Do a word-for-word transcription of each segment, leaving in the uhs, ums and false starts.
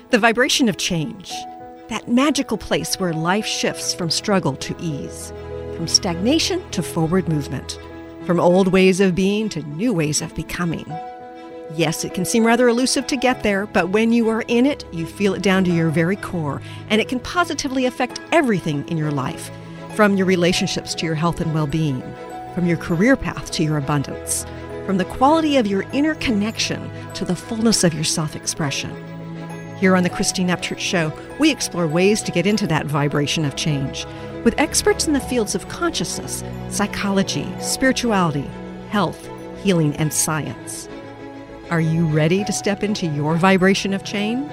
The vibration of change. That magical place where life shifts from struggle to ease, from stagnation to forward movement, from old ways of being to new ways of becoming. Yes, it can seem rather elusive to get there, but when you are in it, you feel it down to your very core, and it can positively affect everything in your life, from your relationships to your health and well-being, from your career path to your abundance, from the quality of your inner connection to the fullness of your self-expression. Here on the Christine Upchurch Show, we explore ways to get into that vibration of change with experts in the fields of consciousness, psychology, spirituality, health, healing, and science. Are you ready to step into your vibration of change?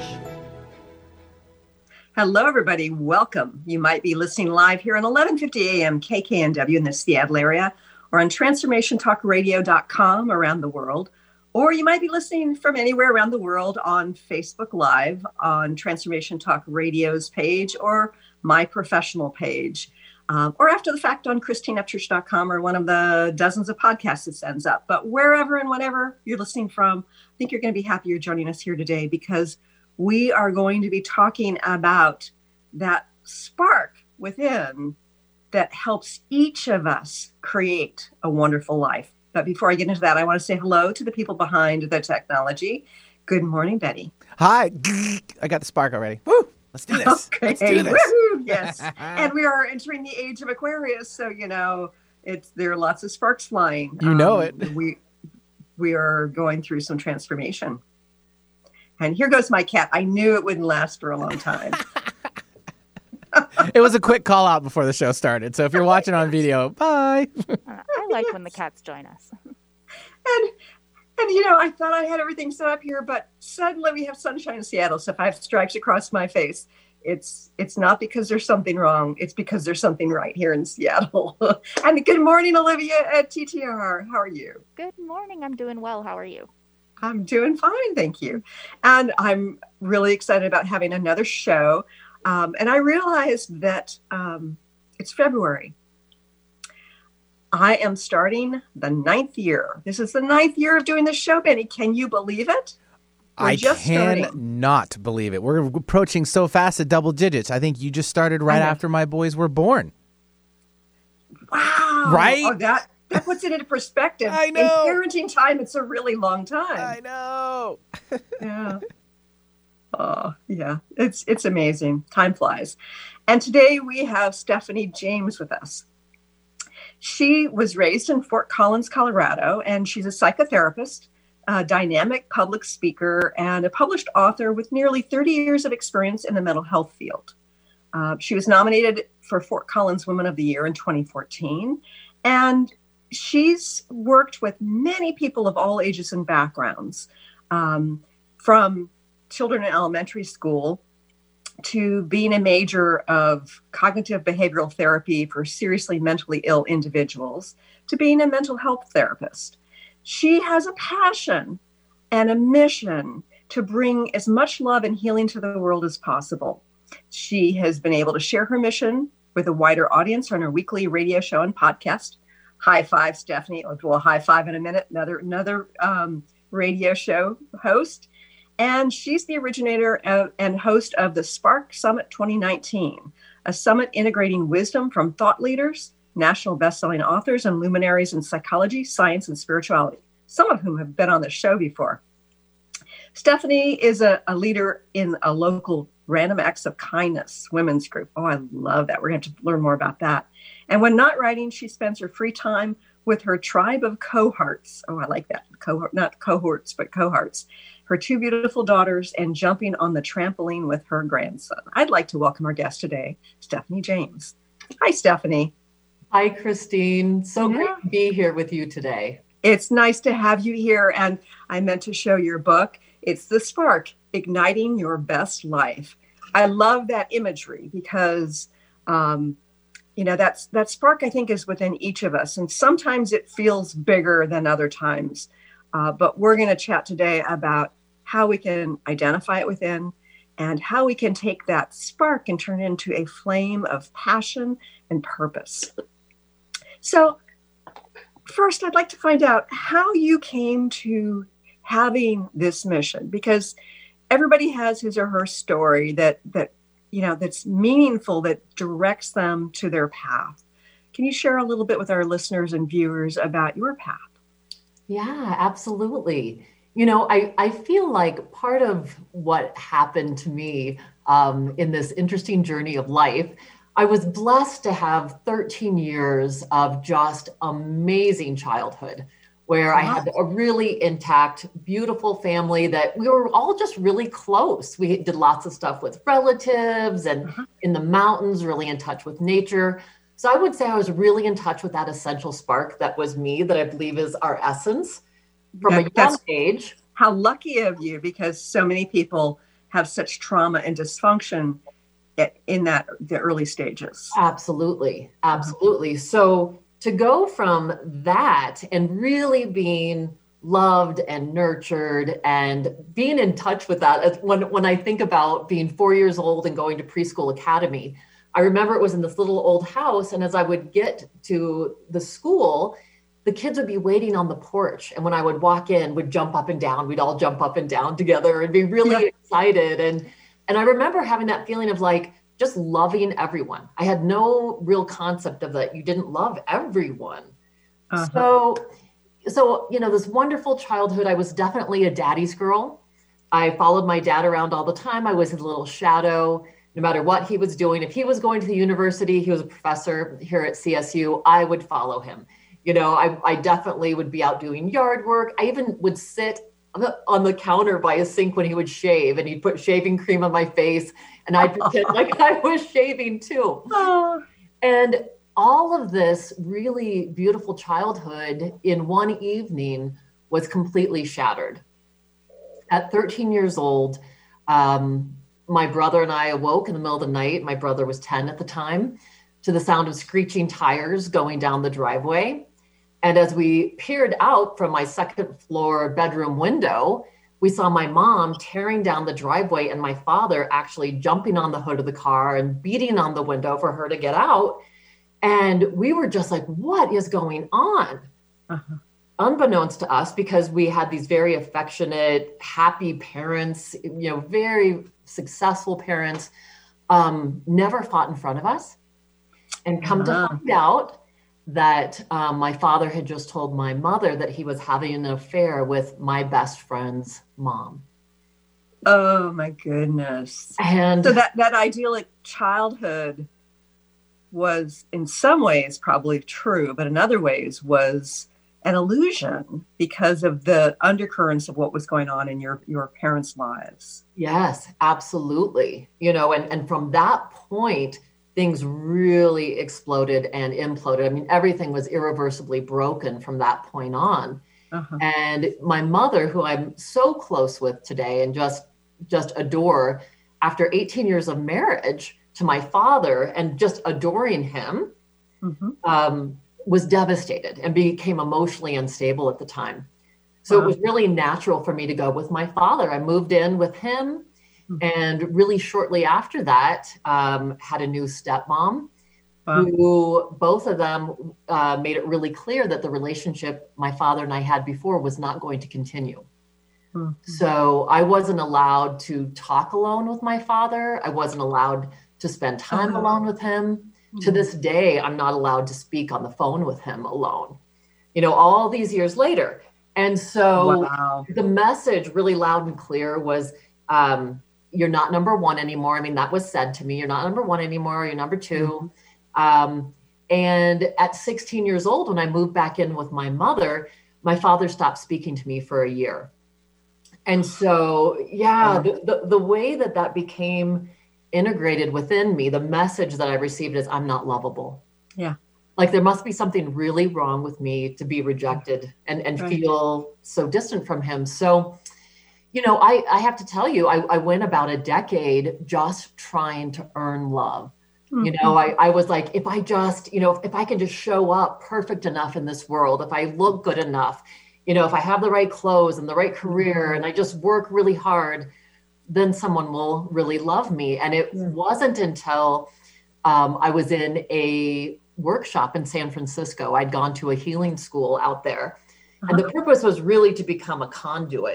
Hello, everybody. Welcome. You might be listening live here on eleven fifty a.m. K K N W in the Seattle area, or on transformation talk radio dot com around the world. Or you might be listening from anywhere around the world on Facebook Live, on Transformation Talk Radio's page, or my professional page, um, or after the fact on christine upchurch dot com or one of the dozens of podcasts it sends up. But wherever and whenever you're listening from, I think you're going to be happy you're joining us here today, because we are going to be talking about that spark within that helps each of us create a wonderful life. But before I get into that, I want to say hello to the people behind the technology. Good morning, Betty. Hi. I got the spark already. Woo! Let's do this. Okay. Let's do this. Woo-hoo! Yes. And we are entering the age of Aquarius, so you know it's there are lots of sparks flying. You know um, it. We we are going through some transformation. And here goes my cat. I knew it wouldn't last for a long time. It was a quick call out before the show started. So if you're watching on video, bye. I like when the cats join us. And, and you know, I thought I had everything set up here, but suddenly we have sunshine in Seattle. So if I have stripes across my face, it's it's not because there's something wrong. It's because there's something right here in Seattle. And good morning, Olivia at T T R. How are you? Good morning. I'm doing well. How are you? I'm doing fine, thank you. And I'm really excited about having another show. Um, and I realized that um, it's February. I am starting the ninth year. This is the ninth year of doing this show, Benny. Can you believe it? We're I just starting. cannot believe it. We're approaching so fast at double digits. I think you just started right after my boys were born. Wow. Right? Oh, that, that puts it into perspective. I know. In parenting time, it's a really long time. I know. Yeah. Oh, yeah. It's it's amazing. Time flies. And today we have Stephanie James with us. She was raised in Fort Collins, Colorado, and she's a psychotherapist, a dynamic public speaker, and a published author with nearly thirty years of experience in the mental health field. Uh, she was nominated for Fort Collins Woman of the Year in twenty fourteen, and she's worked with many people of all ages and backgrounds, um, from children in elementary school to being a major of cognitive behavioral therapy for seriously mentally ill individuals, to being a mental health therapist. She has a passion and a mission to bring as much love and healing to the world as possible. She has been able to share her mission with a wider audience on her weekly radio show and podcast. High five, Stephanie. We'll high five in a minute. Another, another um, radio show host. And she's the originator of, and host of the Spark Summit twenty nineteen, a summit integrating wisdom from thought leaders, national best-selling authors, and luminaries in psychology, science, and spirituality, some of whom have been on the show before. Stephanie is a, a leader in a local Random Acts of Kindness women's group. Oh, I love that. We're going to have to learn more about that. And when not writing, she spends her free time with her tribe of cohorts. Oh, I like that. Cohort, not cohorts, but cohorts. Her two beautiful daughters, and jumping on the trampoline with her grandson. I'd like to welcome our guest today, Stephanie James. Hi, Stephanie. Hi, Christine. So Yeah. great to be here with you today. It's nice to have you here. And I meant to show your book. It's The Spark, Igniting Your Best Life. I love that imagery because, um, you know, that's, that spark, I think, is within each of us. And sometimes it feels bigger than other times. Uh, but we're going to chat today about how we can identify it within and how we can take that spark and turn it into a flame of passion and purpose. So first, I'd like to find out how you came to having this mission, because everybody has his or her story that that you know that's meaningful, that directs them to their path. Can you share a little bit with our listeners and viewers about your path? Yeah, absolutely. You know, I, I feel like part of what happened to me um, in this interesting journey of life, I was blessed to have thirteen years of just amazing childhood, where I had a really intact, beautiful family that we were all just really close. We did lots of stuff with relatives and uh-huh. in the mountains, really in touch with nature. So I would say I was really in touch with that essential spark that was me, that I believe is our essence from that, a young age. How lucky of you, because so many people have such trauma and dysfunction in that the early stages. Absolutely. Absolutely. So to go from that and really being loved and nurtured and being in touch with that, when, when I think about being four years old and going to preschool academy, I remember it was in this little old house. And as I would get to the school, the kids would be waiting on the porch. And when I would walk in, would jump up and down. We'd all jump up and down together and be really yeah. excited. And, and I remember having that feeling of like, just loving everyone. I had no real concept of that. You didn't love everyone. Uh-huh. So, so, you know, this wonderful childhood, I was definitely a daddy's girl. I followed my dad around all the time. I was his little shadow. No matter what he was doing, if he was going to the university, he was a professor here at C S U, I would follow him. You know, I, I definitely would be out doing yard work. I even would sit on the, on the counter by a sink when he would shave, and he'd put shaving cream on my face, and I'd pretend like I was shaving too. Oh. And all of this really beautiful childhood in one evening was completely shattered. At thirteen years old, um, my brother and I awoke in the middle of the night. My brother was ten at the time, to the sound of screeching tires going down the driveway. And as we peered out from my second floor bedroom window, we saw my mom tearing down the driveway and my father actually jumping on the hood of the car and beating on the window for her to get out. And we were just like, what is going on? Uh-huh. Unbeknownst to us, because we had these very affectionate, happy parents, you know, very successful parents, um, never fought in front of us. And come uh-huh. to find out that um, my father had just told my mother that he was having an affair with my best friend's mom. Oh my goodness. And so that, that idyllic childhood was in some ways probably true, but in other ways was an illusion because of the undercurrents of what was going on in your, your parents' lives. Yes, absolutely. You know, and, and from that point, things really exploded and imploded. I mean, everything was irreversibly broken from that point on. Uh-huh. And my mother, who I'm so close with today and just, just adore, after eighteen years of marriage to my father and just adoring him, mm-hmm. um, was devastated and became emotionally unstable at the time. So wow. It was really natural for me to go with my father. I moved in with him. And really shortly after that, um, had a new stepmom wow. who both of them uh, made it really clear that the relationship my father and I had before was not going to continue. Mm-hmm. So I wasn't allowed to talk alone with my father. I wasn't allowed to spend time uh-huh. alone with him. Mm-hmm. To this day, I'm not allowed to speak on the phone with him alone, you know, all these years later. And so wow. the message really loud and clear was, um, you're not number one anymore. I mean, that was said to me. You're not number one anymore. You're number two. Mm-hmm. Um, and at sixteen years old, when I moved back in with my mother, my father stopped speaking to me for a year. And so, yeah, the, the, the way that that became integrated within me, the message that I received is I'm not lovable. Yeah. Like there must be something really wrong with me to be rejected and, and right. feel so distant from him. So, you know, I, I have to tell you, I, I went about a decade just trying to earn love. Mm-hmm. You know, I, I was like, if I just, you know, if, if I can just show up perfect enough in this world, if I look good enough, you know, if I have the right clothes and the right career and I just work really hard, then someone will really love me. And it yeah. wasn't until um, I was in a workshop in San Francisco. I'd gone to a healing school out there. Uh-huh. And the purpose was really to become a conduit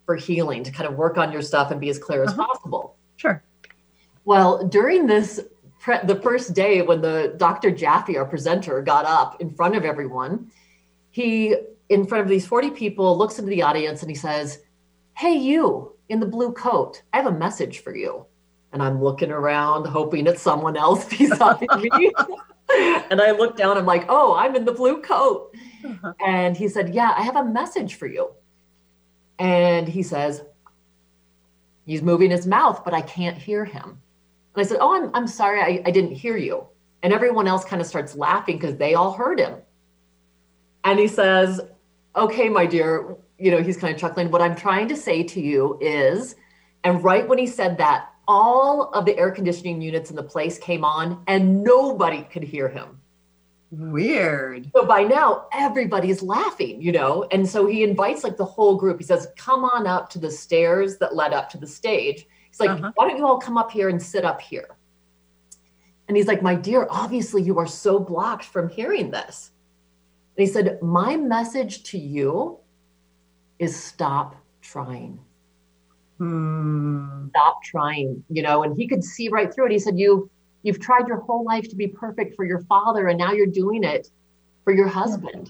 for healing, to kind of work on your stuff and be as clear as Uh-huh. possible. Sure. Well, during this, pre- the first day when the Doctor Jaffe, our presenter, got up in front of everyone, he, in front of these forty people, looks into the audience and he says, "Hey, you in the blue coat, I have a message for you." And I'm looking around, hoping it's someone else beside me. And I look down, I'm like, "Oh, I'm in the blue coat." Uh-huh. And he said, "Yeah, I have a message for you." And he says, he's moving his mouth, but I can't hear him. And I said, "Oh, I'm, I'm sorry, I, I didn't hear you." And everyone else kind of starts laughing because they all heard him. And he says, "Okay, my dear," you know, he's kind of chuckling, "what I'm trying to say to you is," and right when he said that, all of the air conditioning units in the place came on and nobody could hear him. Weird. So by now, everybody's laughing, you know? And so he invites like the whole group. He says, "Come on up to the stairs that led up to the stage." He's like, Uh-huh. "Why don't you all come up here and sit up here?" And he's like, "My dear, obviously you are so blocked from hearing this." And he said, "My message to you is stop trying. Hmm. Stop trying," you know? And he could see right through it. He said, you, you've tried your whole life to be perfect for your father, and now you're doing it for your husband.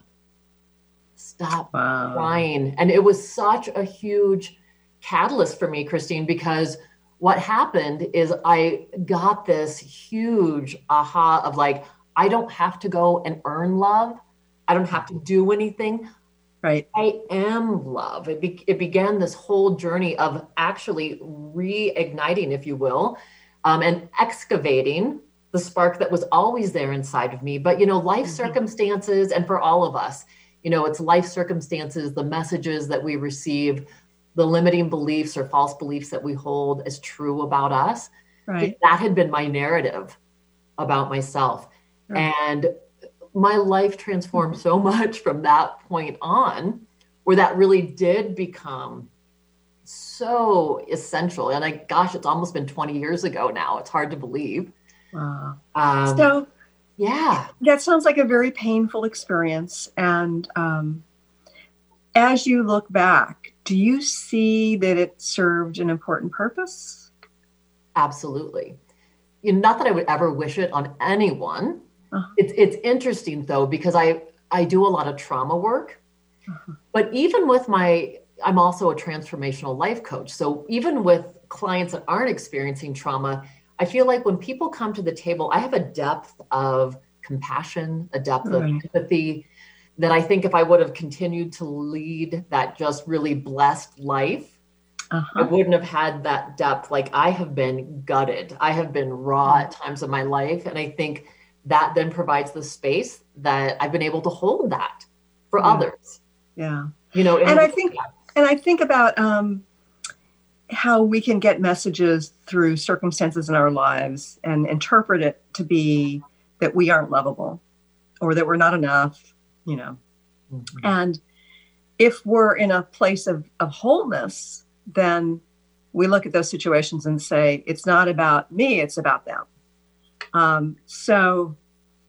Stop Wow. trying. And it was such a huge catalyst for me, Christine, because what happened is I got this huge aha of like, I don't have to go and earn love. I don't have to do anything. Right. I am love. It, be, it began this whole journey of actually reigniting, if you will, um, and excavating the spark that was always there inside of me. But, you know, life Mhm. circumstances, and for all of us, you know, it's life circumstances, the messages that we receive, the limiting beliefs or false beliefs that we hold as true about us. Right. That had been my narrative about myself. Right. And my life transformed so much from that point on, where that really did become so essential. And I, gosh, it's almost been twenty years ago now. It's hard to believe. Wow. Um, So yeah. that sounds like a very painful experience. And um, as you look back, do you see that it served an important purpose? Absolutely. You know, not that I would ever wish it on anyone. Uh-huh. It's it's interesting though, because I I do a lot of trauma work, Uh-huh. but even with my, I'm also a transformational life coach. So even with clients that aren't experiencing trauma, I feel like when people come to the table, I have a depth of compassion, a depth of Right. empathy that I think if I would have continued to lead that just really blessed life, I Uh-huh. wouldn't have had that depth. Like I have been gutted. I have been raw at times of my life. And I think that then provides the space that I've been able to hold that for Yeah. others, Yeah. you know. And I think, and I think about um, how we can get messages through circumstances in our lives and interpret it to be that we aren't lovable or that we're not enough, you know. Mhm. And if we're in a place of, of wholeness, then we look at those situations and say, it's not about me, it's about them. Um, so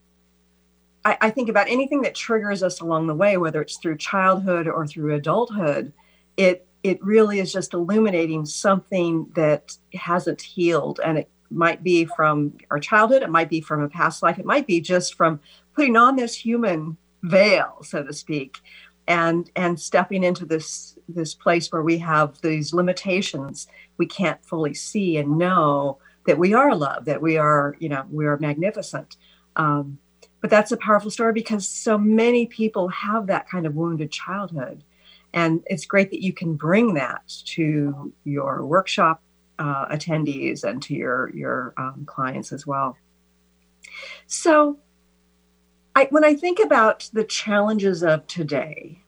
I, I think about anything that triggers us along the way, whether it's through childhood or through adulthood, it it really is just illuminating something that hasn't healed. And it might be from our childhood, it might be from a past life, it might be just from putting on this human veil, so to speak, and and stepping into this this place where we have these limitations we can't fully see and know that we are loved, that we are, you know, we are magnificent. Um, but that's a powerful story because so many people have that kind of wounded childhood. And it's great that you can bring that to your workshop uh, attendees and to your, your um, clients as well. So I, when I think about the challenges of today,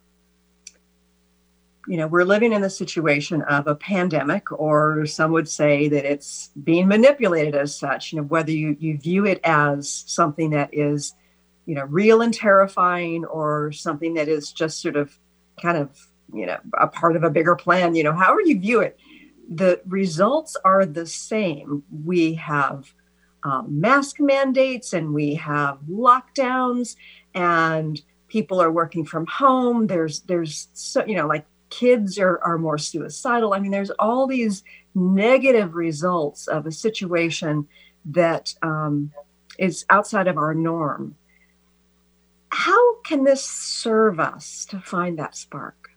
you know, we're living in the situation of a pandemic, or some would say that it's being manipulated as such, you know, whether you, you view it as something that is, you know, real and terrifying, or something that is just sort of kind of, you know, a part of a bigger plan, you know, however you view it, the results are the same. We have um, mask mandates and we have lockdowns and people are working from home. There's, there's so, you know, like, kids are, are more suicidal. I mean, there's all these negative results of a situation that um, is outside of our norm. How can this serve us to find that spark?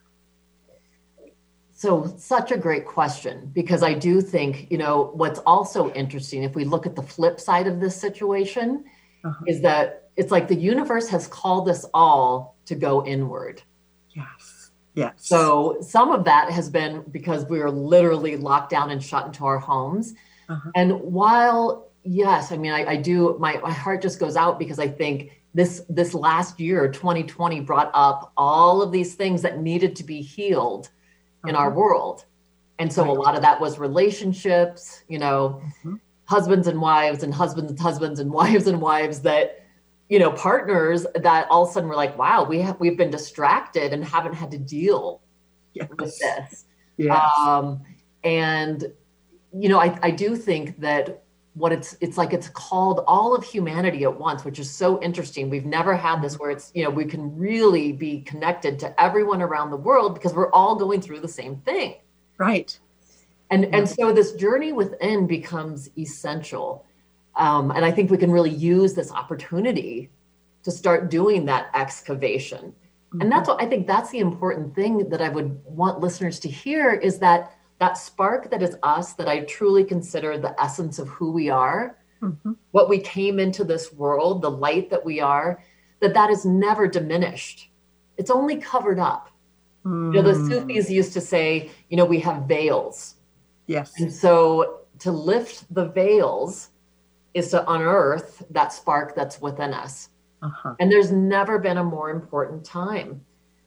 So such a great question, because I do think, you know, what's also interesting, if we look at the flip side of this situation, uh-huh. is that it's like the universe has called us all to go inward. Yes. Yes. So some of that has been because we are literally locked down and shut into our homes. Uh-huh. And while, yes, I mean, I, I do, my, my heart just goes out because I think this, this last year, twenty twenty, brought up all of these things that needed to be healed uh-huh. in our world. And so right. a lot of that was relationships, you know, mm-hmm. husbands and wives and husbands and husbands and wives and wives that, you know, partners that all of a sudden were like, wow, we have, we've been distracted and haven't had to deal yes. with this. Yes. Um, and, you know, I, I do think that what it's, it's like, it's called all of humanity at once, which is so interesting. We've never had this where it's, you know, we can really be connected to everyone around the world because we're all going through the same thing. Right. And, and so this journey within becomes essential. Um, and I think we can really use this opportunity to start doing that excavation. Mm-hmm. And that's what I think that's the important thing that I would want listeners to hear is that that spark that is us, that I truly consider the essence of who we are, mm-hmm. what we came into this world, the light that we are, that that is never diminished. It's only covered up. Mm. You know, the Sufis used to say, you know, we have veils. Yes. And so to lift the veils is to unearth that spark that's within us. Uh-huh. And there's never been a more important time.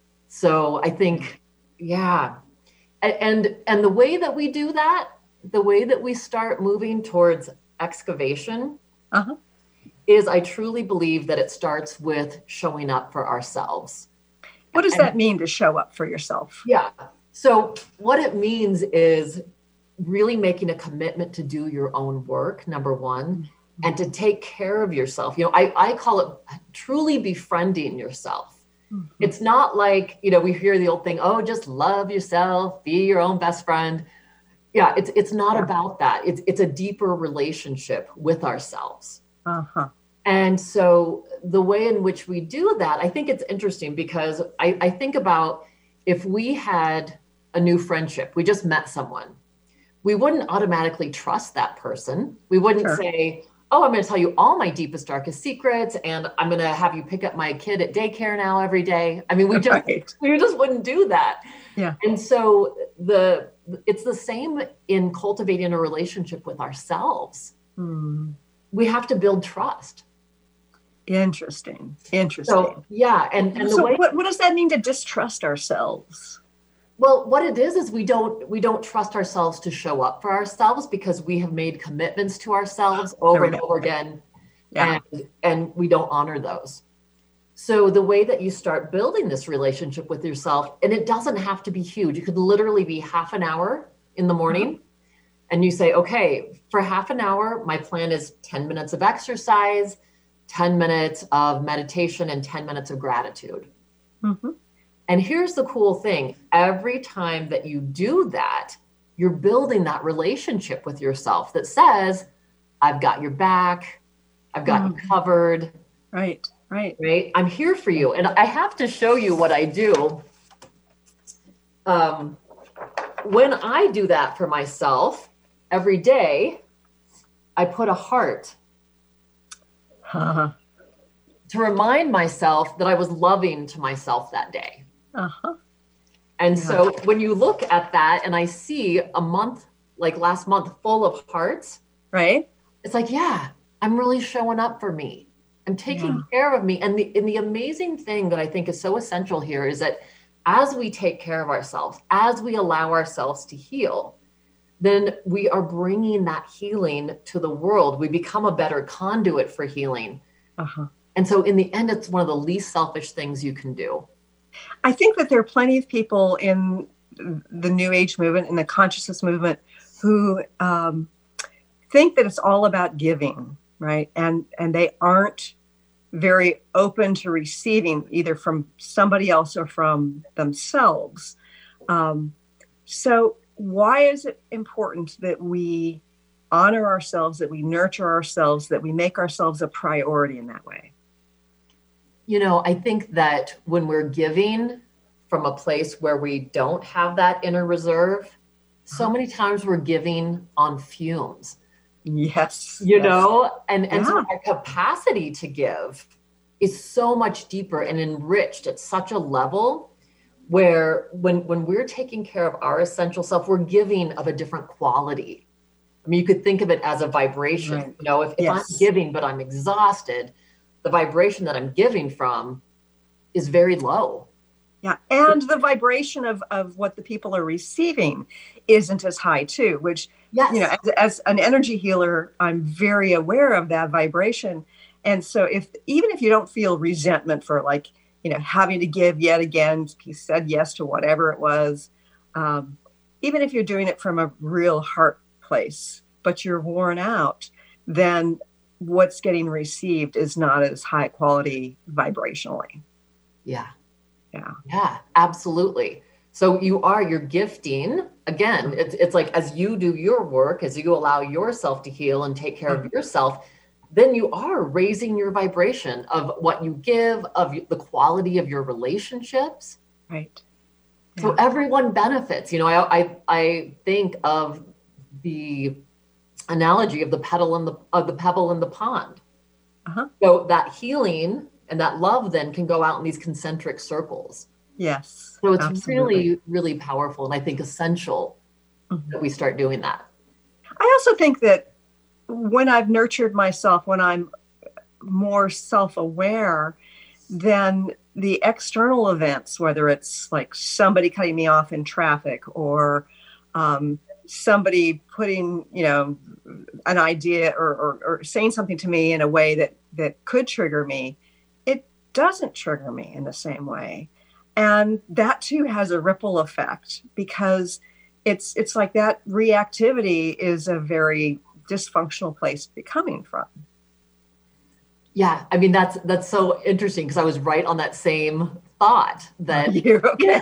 So I think, yeah. And, and the way that we do that, the way that we start moving towards excavation uh-huh. is I truly believe that it starts with showing up for ourselves. What does and, that mean to show up for yourself? Yeah. So what it means is really making a commitment to do your own work, number one, mm-hmm. and to take care of yourself. You know, I, I call it truly befriending yourself. Mm-hmm. It's not like, you know, we hear the old thing, oh, just love yourself, be your own best friend. Yeah, it's it's not yeah. about that. It's it's a deeper relationship with ourselves. Uh-huh. And so the way in which we do that, I think it's interesting because I, I think about if we had a new friendship, we just met someone, we wouldn't automatically trust that person. We wouldn't sure. say, oh, I'm going to tell you all my deepest, darkest secrets, and I'm going to have you pick up my kid at daycare now every day. I mean, we just right. we just wouldn't do that. Yeah. And so the it's the same in cultivating a relationship with ourselves. Hmm. We have to build trust. Interesting. Interesting. So, yeah. And, and the so way, what, what does that mean to distrust ourselves? Well, what it is, is we don't, we don't trust ourselves to show up for ourselves because we have made commitments to ourselves over and over again. Yeah. And, and we don't honor those. So the way that you start building this relationship with yourself, and it doesn't have to be huge. It could literally be half an hour in the morning. Mm-hmm. And you say, okay, for half an hour, my plan is ten minutes of exercise, ten minutes of meditation, and ten minutes of gratitude. Mm-hmm. And here's the cool thing. Every time that you do that, you're building that relationship with yourself that says, I've got your back. I've got mm-hmm. you covered. Right, right. Right. I'm here for you. And I have to show you what I do. Um, when I do that for myself every day, I put a heart uh-huh. to remind myself that I was loving to myself that day. Uh-huh. And yeah. so when you look at that and I see a month, like last month, full of hearts, right? It's like, yeah, I'm really showing up for me. I'm taking yeah. care of me. And the, and the amazing thing that I think is so essential here is that as we take care of ourselves, as we allow ourselves to heal, then we are bringing that healing to the world. We become a better conduit for healing. Uh-huh. And so in the end, it's one of the least selfish things you can do. I think that there are plenty of people in the New Age movement and the consciousness movement who um, think that it's all about giving, right? And and they aren't very open to receiving either from somebody else or from themselves. Um, so why is it important that we honor ourselves, that we nurture ourselves, that we make ourselves a priority in that way? You know, I think that when we're giving from a place where we don't have that inner reserve, so many times we're giving on fumes. Yes. You yes. know, and, and Yeah. so our capacity to give is so much deeper and enriched at such a level where when, when we're taking care of our essential self, we're giving of a different quality. I mean, you could think of it as a vibration. Right. You know, if, if Yes. I'm giving, but I'm exhausted, the vibration that I'm giving from is very low. Yeah. And the vibration of, of what the people are receiving isn't as high too, which, Yes. you know, as, as an energy healer, I'm very aware of that vibration. And so if, even if you don't feel resentment for like, you know, having to give yet again, you said yes to whatever it was. Um, even if you're doing it from a real heart place, but you're worn out, then what's getting received is not as high quality vibrationally. Yeah. Yeah. Yeah, absolutely. So you are, you're gifting. Again, it's, it's like as you do your work, as you allow yourself to heal and take care of yourself, then you are raising your vibration of what you give, of the quality of your relationships. Right. So Yeah. everyone benefits. You know, I, I, I think of the analogy of the petal and the, of the pebble in the pond. Uh-huh. So that healing and that love then can go out in these concentric circles. Yes. So it's absolutely. really, really powerful. And I think essential Mhm. that we start doing that. I also think that when I've nurtured myself, when I'm more self-aware, then the external events, whether it's like somebody cutting me off in traffic or um, somebody putting, you know, an idea or, or, or saying something to me in a way that, that could trigger me, it doesn't trigger me in the same way. And that too has a ripple effect because it's it's like that reactivity is a very dysfunctional place to be coming from. Yeah. I mean, that's, that's so interesting because I was right on that same thought that You're okay.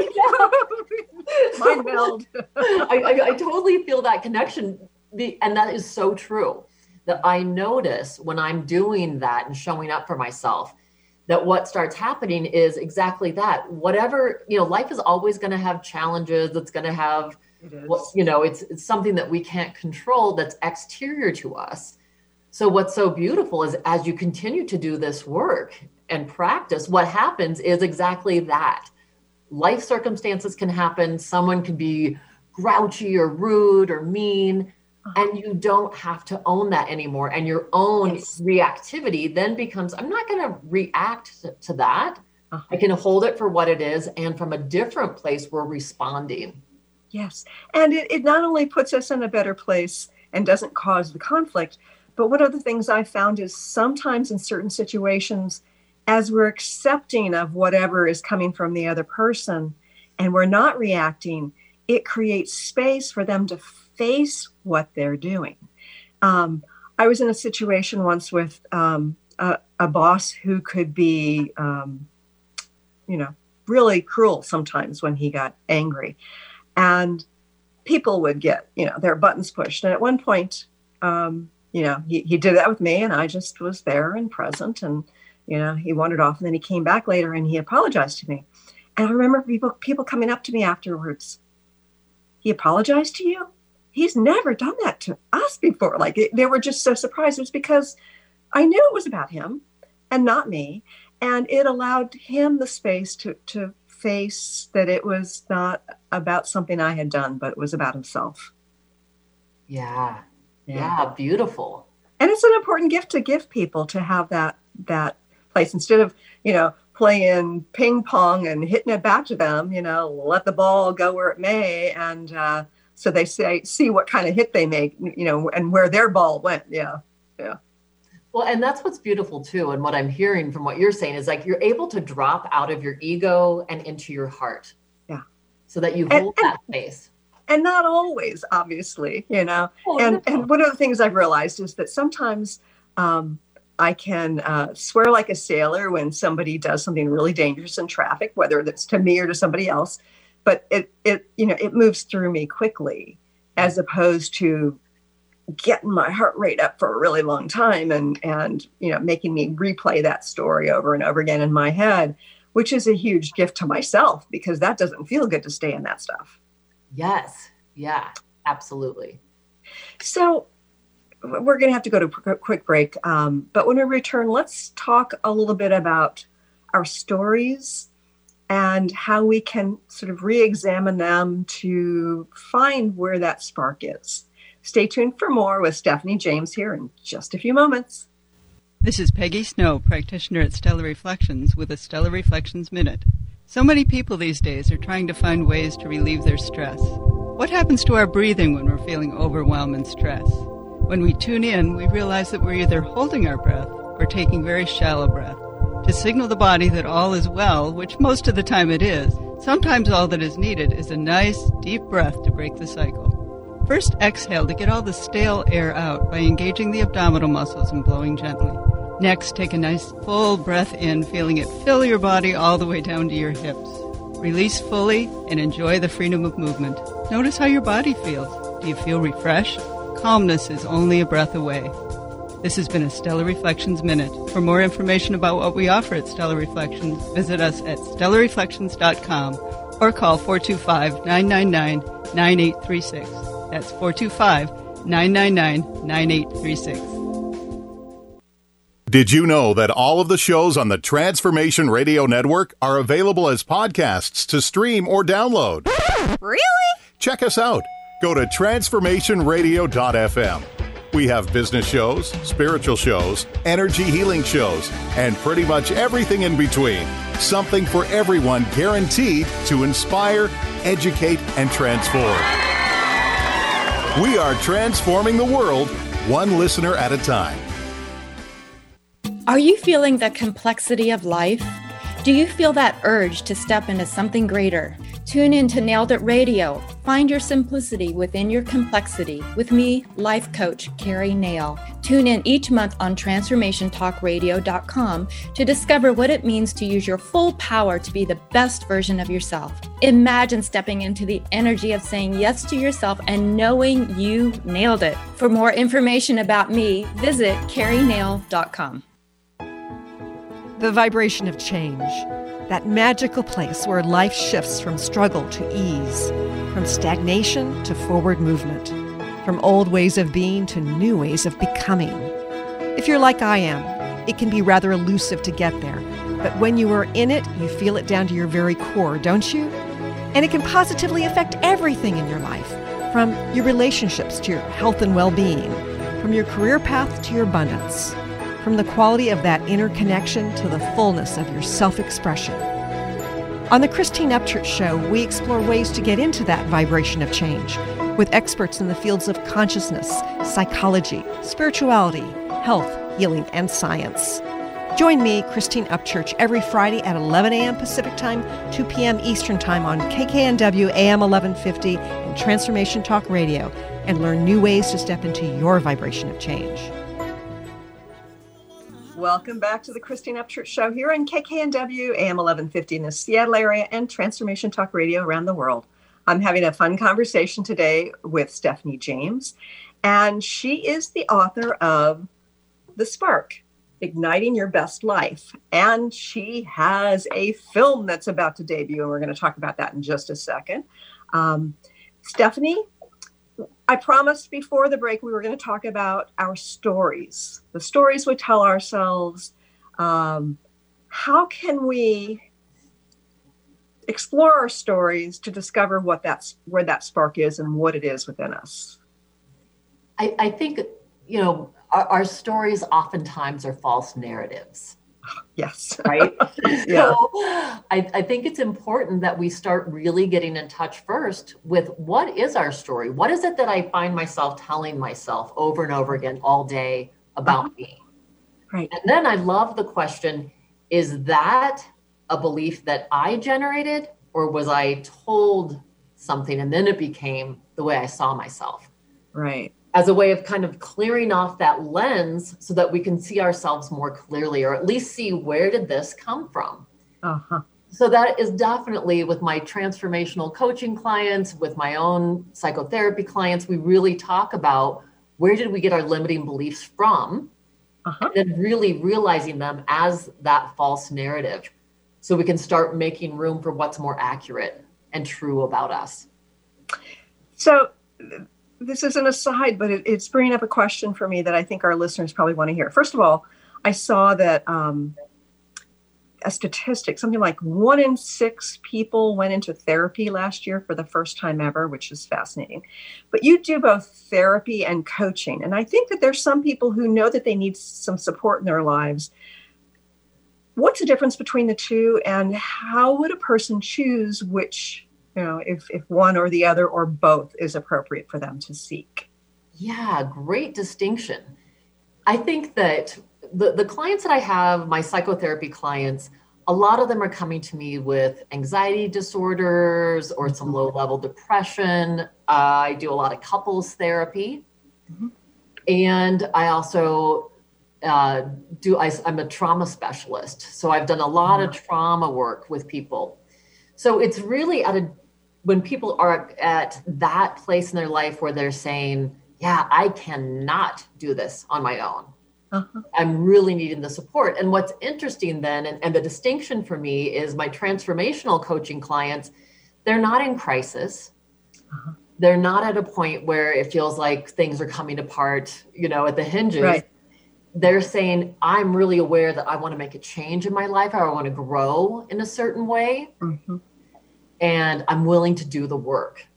Yeah. Mind meld. I, I, I totally feel that connection. The, and that is so true that I notice when I'm doing that and showing up for myself, that what starts happening is exactly that. Whatever, you know, life is always going to have challenges. It's going to have, It is. well, you know, it's, it's something that we can't control that's exterior to us. So what's so beautiful is as you continue to do this work and practice, what happens is exactly that. Life circumstances can happen. Someone can be grouchy or rude or mean, and you don't have to own that anymore. And your own Yes. reactivity then becomes, I'm not going to react to, to that. Uh-huh. I can hold it for what it is. And from a different place, we're responding. Yes. And it, it not only puts us in a better place and doesn't cause the conflict, but one of the things I found is sometimes in certain situations, as we're accepting of whatever is coming from the other person and we're not reacting, it creates space for them to face what they're doing. Um, I was in a situation once with um, a, a boss who could be, um, you know, really cruel sometimes when he got angry. And people would get, you know, their buttons pushed. And at one point, um, you know, he, he did that with me and I just was there and present and, you know, he wandered off and then he came back later and he apologized to me. And I remember people, people coming up to me afterwards. He apologized to you? He's never done that to us before. Like it, they were just so surprised. It was because I knew it was about him and not me. And it allowed him the space to, to face that it was not about something I had done, but it was about himself. Yeah. Yeah. Yeah. Beautiful. And it's an important gift to give people to have that, that place instead of, you know, playing ping pong and hitting it back to them, you know, let the ball go where it may. And, uh, so they say, see what kind of hit they make, you know, and where their ball went. Yeah. Yeah. Well, and that's what's beautiful too. And what I'm hearing from what you're saying is like, you're able to drop out of your ego and into your heart. Yeah. So that you And- hold and- that space. And not always, obviously, you know, Oh, and, no. and one of the things I've realized is that sometimes um, I can uh, swear like a sailor when somebody does something really dangerous in traffic, whether that's to me or to somebody else. but it, it, you know, it moves through me quickly as opposed to getting my heart rate up for a really long time and, and, you know, making me replay that story over and over again in my head, which is a huge gift to myself because that doesn't feel good to stay in that stuff. Yes. Yeah, absolutely. So we're going to have to go to a quick break. Um, but when we return, let's talk a little bit about our stories and how we can sort of re-examine them to find where that spark is. Stay tuned for more with Stephanie James here in just a few moments. This is Peggy Snow, practitioner at Stellar Reflections with a Stellar Reflections Minute. So many people these days are trying to find ways to relieve their stress. What happens to our breathing when we're feeling overwhelm and stress? When we tune in, we realize that we're either holding our breath or taking very shallow breath to signal the body that all is well, which most of the time it is. Sometimes all that is needed is a nice, deep breath to break the cycle. First, exhale to get all the stale air out by engaging the abdominal muscles and blowing gently. Next, take a nice full breath in, feeling it fill your body all the way down to your hips. Release fully and enjoy the freedom of movement. Notice how your body feels. Do you feel refreshed? Calmness is only a breath away. This has been a Stellar Reflections Minute. For more information about what we offer at Stellar Reflections, visit us at stellar reflections dot com or call four two five, nine nine nine, nine eight three six. That's four two five, nine nine nine, nine eight three six. Did you know that all of the shows on the Transformation Radio Network are available as podcasts to stream or download? Really? Check us out. Go to transformation radio dot f m. We have business shows, spiritual shows, energy healing shows, and pretty much everything in between. Something for everyone, guaranteed to inspire, educate, and transform. We are transforming the world, one listener at a time. Are you feeling the complexity of life? Do you feel that urge to step into something greater? Tune in to Nailed It Radio. Find your simplicity within your complexity with me, life coach Carrie Nail. Tune in each month on transformation talk radio dot com to discover what it means to use your full power to be the best version of yourself. Imagine stepping into the energy of saying yes to yourself and knowing you nailed it. For more information about me, visit carrie nail dot com. The vibration of change, that magical place where life shifts from struggle to ease, from stagnation to forward movement, from old ways of being to new ways of becoming. If you're like I am, it can be rather elusive to get there, but when you are in it, you feel it down to your very core, don't you? And it can positively affect everything in your life, from your relationships to your health and well-being, from your career path to your abundance, from the quality of that inner connection to the fullness of your self-expression. On the Christine Upchurch Show, we explore ways to get into that vibration of change with experts in the fields of consciousness, psychology, spirituality, health, healing, and science. Join me, Christine Upchurch, every Friday at eleven a.m. Pacific Time, two p.m. Eastern Time on K K N W A M eleven fifty and Transformation Talk Radio, and learn new ways to step into your vibration of change. Welcome back to the Christine Upchurch Show here on K K N W A M eleven fifty in the Seattle area and Transformation Talk Radio around the world. I'm having a fun conversation today with Stephanie James, and she is the author of The Spark, Igniting Your Best Life. And she has a film that's about to debut, and we're going to talk about that in just a second. Um, Stephanie, I promised before the break we were going to talk about our stories, the stories we tell ourselves. Um, how can we explore our stories to discover what that's where that spark is and what it is within us? I, I think, you know, our, our stories oftentimes are false narratives. Yes. Right? Yeah. So I, I think it's important that we start really getting in touch first with what is our story? What is it that I find myself telling myself over and over again all day about uh-huh. me? Right. And then I love the question, is that a belief that I generated, or was I told something and then it became the way I saw myself? Right. As a way of kind of clearing off that lens so that we can see ourselves more clearly, or at least see, where did this come from? Uh-huh. So that is definitely with my transformational coaching clients, with my own psychotherapy clients, we really talk about where did we get our limiting beliefs from, uh-huh. and then really realizing them as that false narrative so we can start making room for what's more accurate and true about us. So this is an aside, but it, it's bringing up a question for me that I think our listeners probably want to hear. First of all, I saw that um, a statistic, something like one in six people went into therapy last year for the first time ever, which is fascinating. But you do both therapy and coaching. And I think that there's some people who know that they need some support in their lives. What's the difference between the two, and how would a person choose which, you know, if, if one or the other or both is appropriate for them to seek? Yeah, great distinction. I think that the, the clients that I have, my psychotherapy clients, a lot of them are coming to me with anxiety disorders or some low-level depression. Uh, I do a lot of couples therapy. Mm-hmm. And I also uh, do, I, I'm a trauma specialist. So I've done a lot mm-hmm. of trauma work with people. So it's really at a, when people are at that place in their life where they're saying, yeah, I cannot do this on my own. Uh-huh. I'm really needing the support. And what's interesting then, and, and the distinction for me is my transformational coaching clients, they're not in crisis. Uh-huh. They're not at a point where it feels like things are coming apart, you know, at the hinges. Right. They're saying, I'm really aware that I want to make a change in my life, or I want to grow in a certain way. Mm-hmm. And I'm willing to do the work.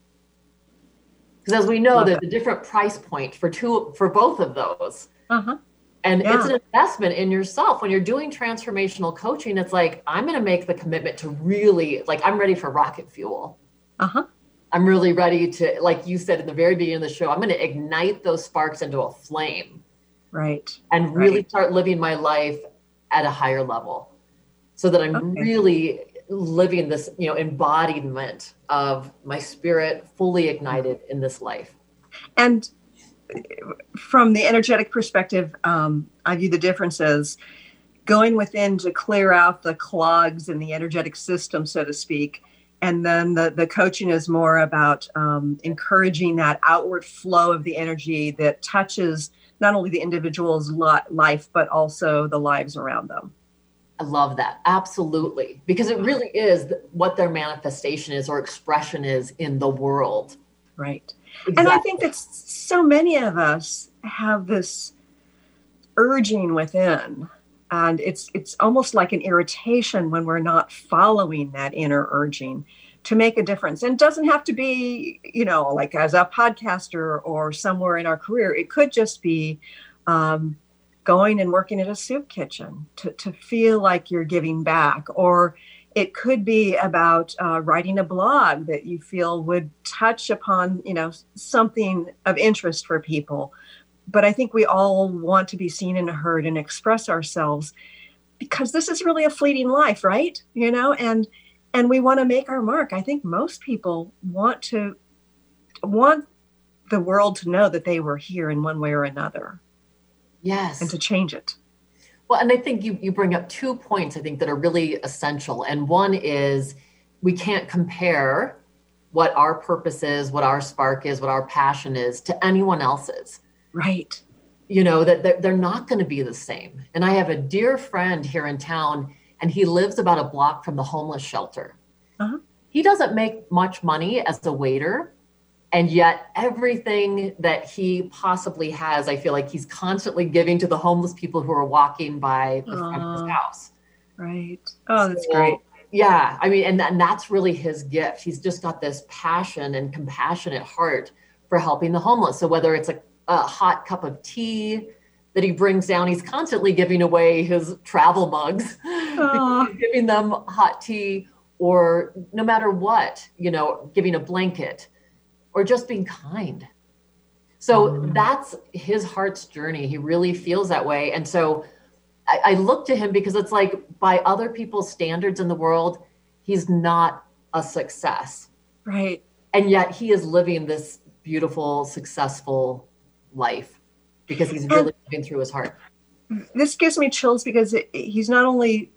Because as we know, there's a different price point for two, for both of those. Uh-huh. And yeah. It's an investment in yourself. When you're doing transformational coaching, it's like, I'm going to make the commitment to really, like, I'm ready for rocket fuel. Uh-huh. I'm really ready to, like you said in the very beginning of the show, I'm going to ignite those sparks into a flame. Right. And really right. start living my life at a higher level so that I'm okay. really living this, you know, embodiment of my spirit fully ignited in this life. And from the energetic perspective, um, I view the difference as going within to clear out the clogs in the energetic system, so to speak. And then the, the coaching is more about um, encouraging that outward flow of the energy that touches not only the individual's life, but also the lives around them. I love that. Absolutely. Because it really is what their manifestation is or expression is in the world. Right. Exactly. And I think that so many of us have this urging within, and it's it's almost like an irritation when we're not following that inner urging to make a difference. And it doesn't have to be, you know, like as a podcaster or somewhere in our career. It could just be um, going and working at a soup kitchen to, to feel like you're giving back, or it could be about uh, writing a blog that you feel would touch upon, you know, something of interest for people. But I think we all want to be seen and heard and express ourselves, because this is really a fleeting life, right? You know, and and we want to make our mark. I think most people want to want the world to know that they were here in one way or another. Yes. And to change it. Well, and I think you, you bring up two points, I think, that are really essential. And one is we can't compare what our purpose is, what our spark is, what our passion is to anyone else's. Right. You know, that they're, they're not going to be the same. And I have a dear friend here in town, and he lives about a block from the homeless shelter. Uh-huh. He doesn't make much money as a waiter. And yet everything that he possibly has, I feel like he's constantly giving to the homeless people who are walking by the front of his house. Right. Oh, that's so, great. Yeah. I mean, and, and that's really his gift. He's just got this passion and compassionate heart for helping the homeless. So whether it's a, a hot cup of tea that he brings down, he's constantly giving away his travel mugs, he's giving them hot tea, or no matter what, you know, giving a blanket, or just being kind. So mm. that's his heart's journey. He really feels that way. And so I, I look to him because it's like, by other people's standards in the world, he's not a success. Right. And yet he is living this beautiful, successful life because he's really living through his heart. This gives me chills because it, he's not only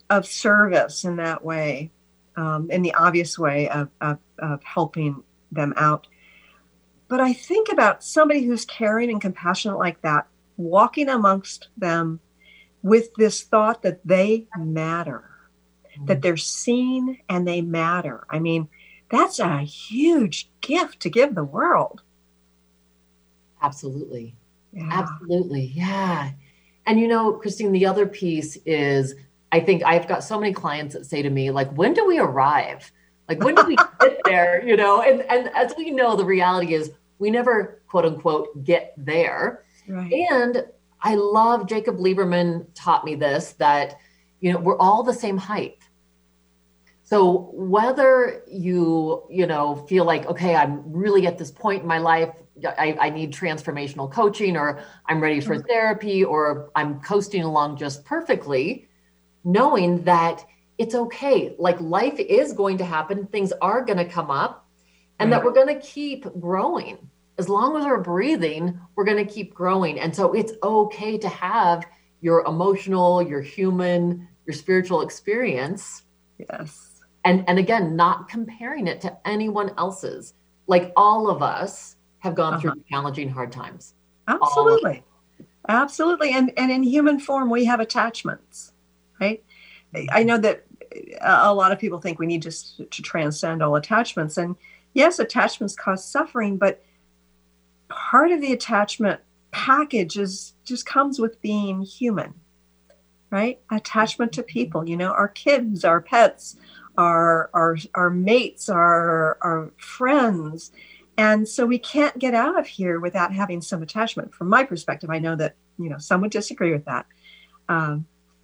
of service in that way, um, in the obvious way of, of, of helping them out. But I think about somebody who's caring and compassionate like that, walking amongst them with this thought that they matter, mm-hmm. that they're seen and they matter. I mean, that's a huge gift to give the world. Absolutely. Yeah. Absolutely. Yeah. And you know, Christine, the other piece is, I think I've got so many clients that say to me, like, when do we arrive? Like, when do we get there? You know, and, and as we know, the reality is we never, quote unquote, get there. Right. And I love Jacob Lieberman taught me this, that, you know, we're all the same height. So whether you, you know, feel like, okay, I'm really at this point in my life, I, I need transformational coaching, or I'm ready for therapy, or I'm coasting along just perfectly, knowing that it's okay. Like, life is going to happen. Things are going to come up, and that we're going to keep growing. As long as we're breathing, we're going to keep growing. And so it's okay to have your emotional, your human, your spiritual experience. Yes. And, and again, not comparing it to anyone else's. Like, all of us have gone uh-huh. through challenging, hard times. Absolutely. Absolutely. And, and in human form, we have attachments, right? I know that a lot of people think we need just to transcend all attachments. And yes, attachments cause suffering, but part of the attachment package is just comes with being human, right? Attachment to people, you know, our kids, our pets, our, our, our mates, our, our friends. And so we can't get out of here without having some attachment. From my perspective, I know that, you know, some would disagree with that. Um,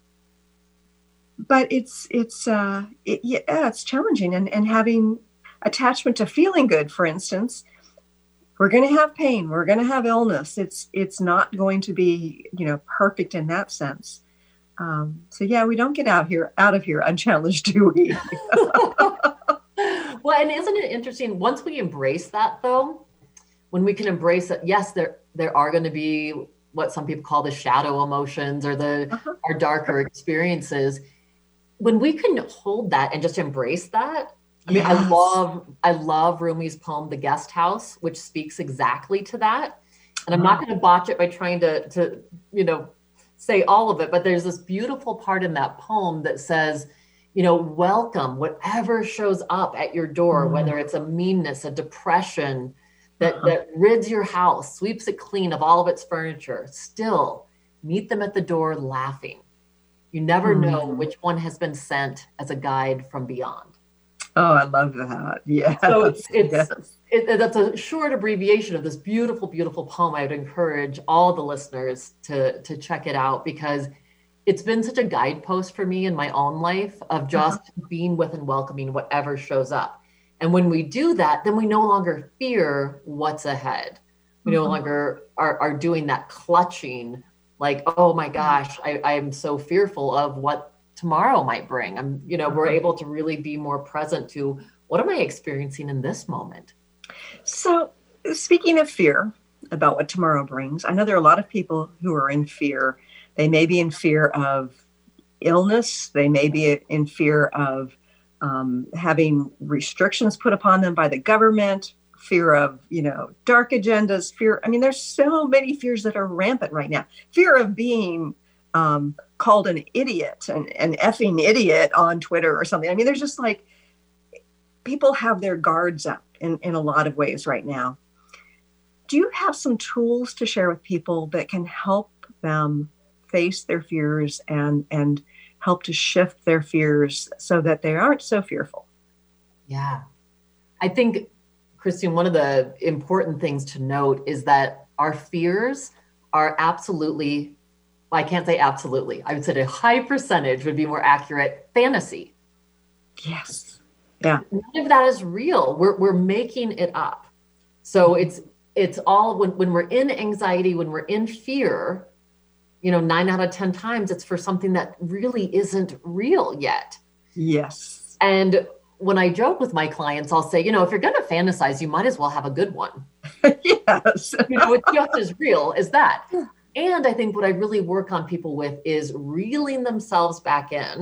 but it's, it's, uh, it, yeah, it's challenging. And, and having attachment to feeling good, for instance, we're going to have pain. We're going to have illness. It's, it's not going to be, you know, perfect in that sense. Um, so yeah, we don't get out here, out of here unchallenged, do we? Well, and isn't it interesting? Once we embrace that, though, when we can embrace it, yes, there there are going to be what some people call the shadow emotions, or the uh-huh. our darker experiences. When we can hold that and just embrace that, I mean, yes. I love I love Rumi's poem, "The Guest House," which speaks exactly to that. And I'm uh-huh. not going to botch it by trying to to you know say all of it, but there's this beautiful part in that poem that says, you know, welcome whatever shows up at your door, mm-hmm. whether it's a meanness, a depression that, uh-huh. that rids your house, sweeps it clean of all of its furniture. Still, meet them at the door laughing. You never mm-hmm. know which one has been sent as a guide from beyond. Oh, I love that. Yeah. So it's, it's yes. it, that's a short abbreviation of this beautiful, beautiful poem. I would encourage all the listeners to, to check it out, because it's been such a guidepost for me in my own life of just uh-huh. being with and welcoming whatever shows up. And when we do that, then we no longer fear what's ahead. We uh-huh. no longer are, are doing that clutching, like, oh my gosh, I, I am so fearful of what tomorrow might bring. I'm, you know, uh-huh. we're able to really be more present to what am I experiencing in this moment? So speaking of fear about what tomorrow brings, I know there are a lot of people who are in fear. They may be in fear of illness. They may be in fear of um, having restrictions put upon them by the government, fear of, you know, dark agendas, fear. I mean, there's so many fears that are rampant right now. Fear of being um, called an idiot, an, an effing idiot on Twitter or something. I mean, there's just like, people have their guards up in, in a lot of ways right now. Do you have some tools to share with people that can help them face their fears and and help to shift their fears so that they aren't so fearful? Yeah. I think, Christine, one of the important things to note is that our fears are absolutely, well, I can't say absolutely, I would say a high percentage would be more accurate, fantasy. Yes. Yeah. None of that is real. We're we're making it up. So it's it's all when, when we're in anxiety, when we're in fear, you know, nine out of ten times it's for something that really isn't real yet. Yes. And when I joke with my clients, I'll say, you know, if you're going to fantasize, you might as well have a good one. Yes. You know, it's just as real as that. And I think what I really work on people with is reeling themselves back in,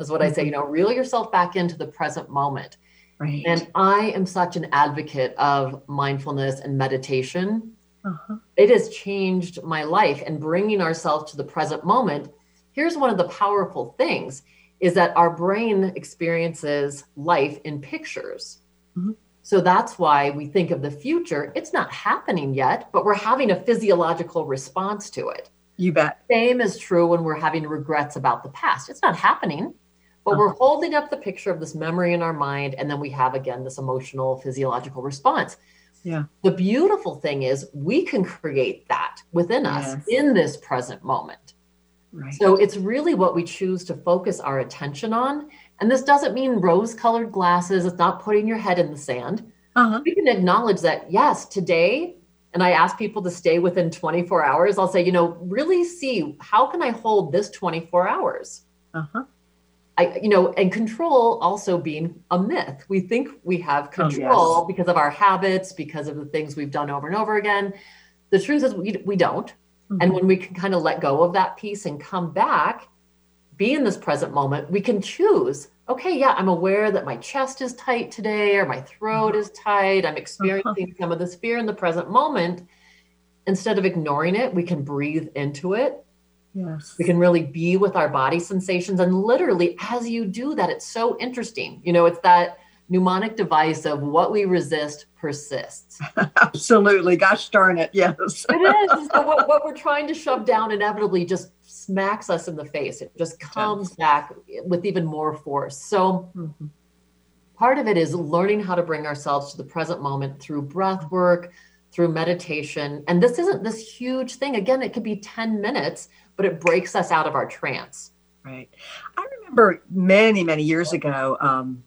is what I say, you know, reel yourself back into the present moment. Right. And I am such an advocate of mindfulness and meditation. Uh-huh. It has changed my life, and bringing ourselves to the present moment. Here's one of the powerful things is that our brain experiences life in pictures. Mm-hmm. So that's why we think of the future. It's not happening yet, but we're having a physiological response to it. You bet. Same is true when we're having regrets about the past. It's not happening, but we're holding up the picture of this memory in our mind. And then we have, again, this emotional physiological response. Yeah. The beautiful thing is we can create that within us Yes. in this present moment. Right. So it's really what we choose to focus our attention on. And this doesn't mean rose-colored glasses. It's not putting your head in the sand. Uh-huh. We can acknowledge that, yes, today, and I ask people to stay within twenty-four hours. I'll say, you know, really see, how can I hold this twenty-four hours? Uh-huh. I, you know, and control also being a myth. We think we have control Oh, yes. because of our habits, because of the things we've done over and over again. The truth is we, we don't. Mm-hmm. And when we can kind of let go of that piece and come back, be in this present moment, we can choose, okay, yeah, I'm aware that my chest is tight today, or my throat is tight. I'm experiencing Uh-huh. some of this fear in the present moment. Instead of ignoring it, we can breathe into it. Yes. We can really be with our body sensations. And literally, as you do that, it's so interesting. You know, it's that mnemonic device of what we resist persists. Absolutely. Gosh darn it. Yes. It is. So what, what we're trying to shove down inevitably just smacks us in the face. It just comes back with even more force. So Mhm. part of it is learning how to bring ourselves to the present moment through breath work, through meditation. And this isn't this huge thing. Again, it could be ten minutes, but it breaks us out of our trance. Right. I remember many, many years ago, um,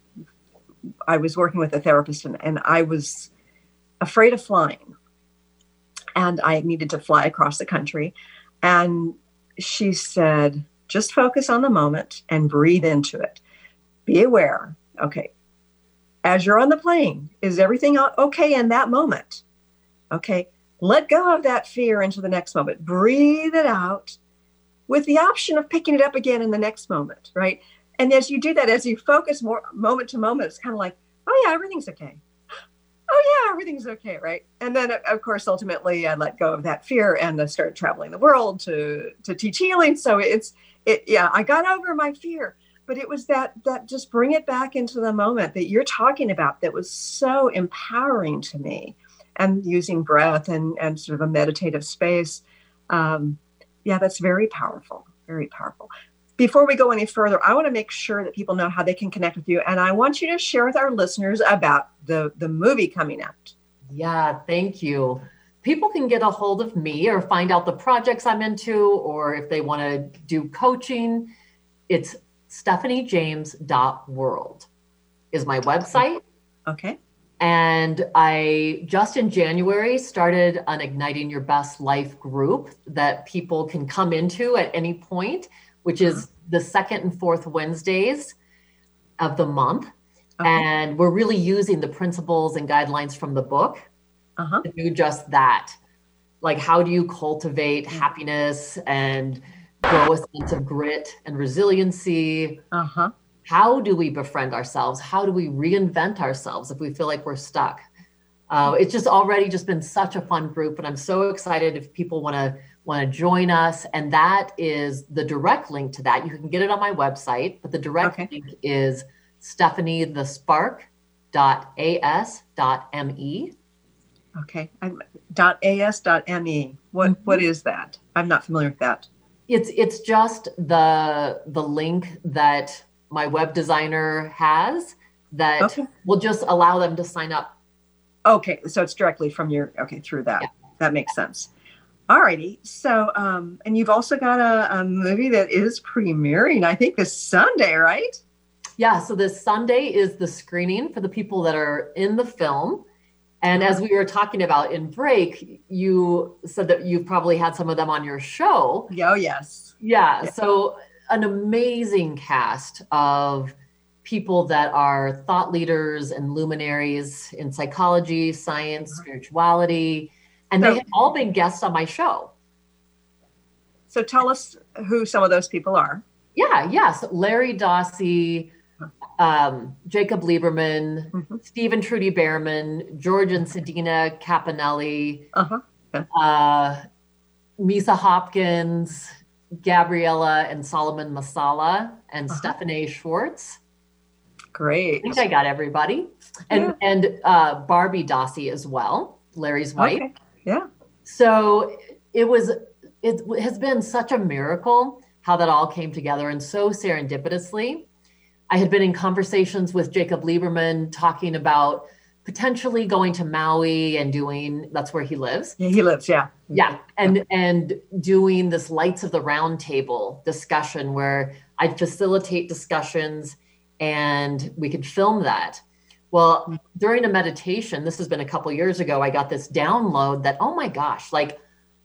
I was working with a therapist and, and I was afraid of flying. And I needed to fly across the country. And she said, just focus on the moment and breathe into it. Be aware. Okay. As you're on the plane, is everything okay in that moment? Okay. Let go of that fear into the next moment. Breathe it out with the option of picking it up again in the next moment, right? And as you do that, as you focus more moment to moment, it's kind of like, oh yeah, everything's okay. Oh yeah, everything's okay, right? And then of course, ultimately I let go of that fear and I started traveling the world to, to teach healing. So it's, it, yeah, I got over my fear, but it was that, that just bring it back into the moment that you're talking about that was so empowering to me, and using breath and, and sort of a meditative space. Um, yeah, that's very powerful, very powerful. Before we go any further, I want to make sure that people know how they can connect with you. And I want you to share with our listeners about the, the movie coming out. Yeah, thank you. People can get a hold of me or find out the projects I'm into, or if they want to do coaching, it's stephanie james dot world is my website. Okay. And I just in January started an Igniting Your Best Life group that people can come into at any point, which is the second and fourth Wednesdays of the month. Okay. And we're really using the principles and guidelines from the book Uh-huh. to do just that. Like, how do you cultivate happiness and grow a sense of grit and resiliency? Uh-huh. How do we befriend ourselves? How do we reinvent ourselves if we feel like we're stuck? Uh, it's just already just been such a fun group, and I'm so excited if people want to want to join us. And that is the direct link to that. You can get it on my website, but the direct Okay. link is stephanie the spark dot a s dot m e. Okay. I'm, dot as dot me. What Mhm. what is that? I'm not familiar with that. It's it's just the the link that my web designer has that Okay. will just allow them to sign up. Okay. So it's directly from your, okay, through that. Yeah. That makes sense. All righty. So, um, and you've also got a, a movie that is premiering, I think, this Sunday, right? Yeah, so this Sunday is the screening for the people that are in the film. And as we were talking about in break, you said that you've probably had some of them on your show. Oh, yes. Yeah, Yeah. so an amazing cast of people that are thought leaders and luminaries in psychology, science, spirituality, and So- they have all been guests on my show. So tell us who some of those people are. Yeah, yes. Larry Dossey, um, Jacob Lieberman, mm-hmm. Stephen Trudy Behrman, George and Sedina Caponelli, uh-huh. yeah. uh, Misa Hopkins, Gabriella and Solomon Masala, and uh-huh. Stephanie Schwartz. Great. I think I got everybody. And yeah. and uh, Barbie Dossey as well, Larry's wife. Okay. Yeah. So it was, it has been such a miracle how that all came together, and so serendipitously. I had been in conversations with Jacob Lieberman talking about potentially going to Maui and doing, that's where he lives. Yeah, he lives, yeah. Yeah, and and doing this Lights of the Round Table discussion where I'd facilitate discussions and we could film that. Well, during a meditation, this has been a couple years ago, I got this download that, oh my gosh, like